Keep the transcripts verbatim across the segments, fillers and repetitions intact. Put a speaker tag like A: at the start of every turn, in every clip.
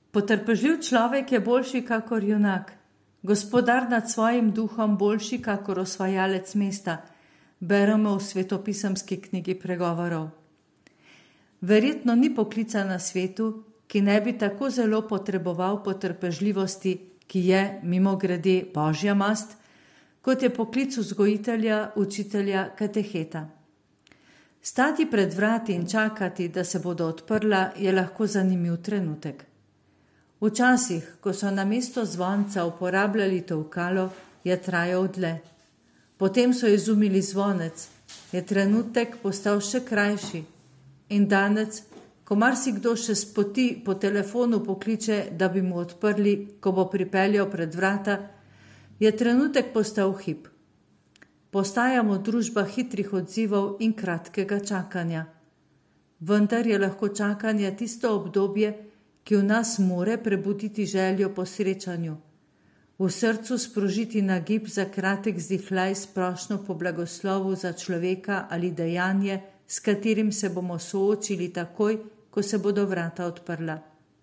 A: Potrpežljiv človek je boljši kakor junak, gospodar nad svojim duhom boljši kakor osvajalec mesta, beremo v svetopisemski knjigi Pregovorov. Verjetno ni poklica na svetu, ki ne bi tako zelo potreboval potrpežljivosti, ki je, mimogrede, božja mast, kot je poklic vzgojitelja, učitelja, kateheta. Stati pred vrati in čakati, da se bodo odprla, je lahko zanimiv trenutek. Včasih, ko so namesto zvonca uporabljali tolkalo, je trajal dlje. Potem so izumili zvonec, je trenutek postal še krajši. In danes, ko marsikdo še s poti po telefonu pokliče, da bi mu odprli, ko bo pripeljal pred vrata, je trenutek postal hip. Postajamo družba hitrih odzivov in kratkega čakanja. Vendar je lahko čakanje tisto obdobje, ki v nas more prebuditi željo po srečanju, v srcu sprožiti nagib za kratek zdihljaj s prošnjo po blagoslovu za človeka ali dejanje, s katerim se bomo soočili takoj, ko se bodo vrata odprla.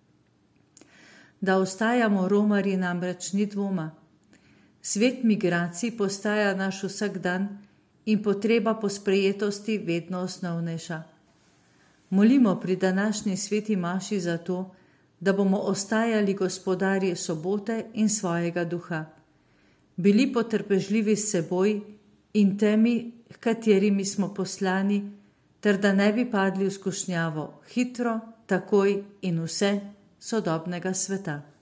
A: Da ostajamo romarji, namreč ni dvoma. Svet migracij postaja naš vsakdan in potreba po sprejetosti vedno osnovnejša. Molimo pri današnji sveti maši za to, da bomo ostajali gospodarji sobote in svojega duha. Bili potrpežljivi s seboj in temi, h katerimi smo poslani, ter da ne bi padli v skušnjavo hitro, takoj in vse sodobnega sveta.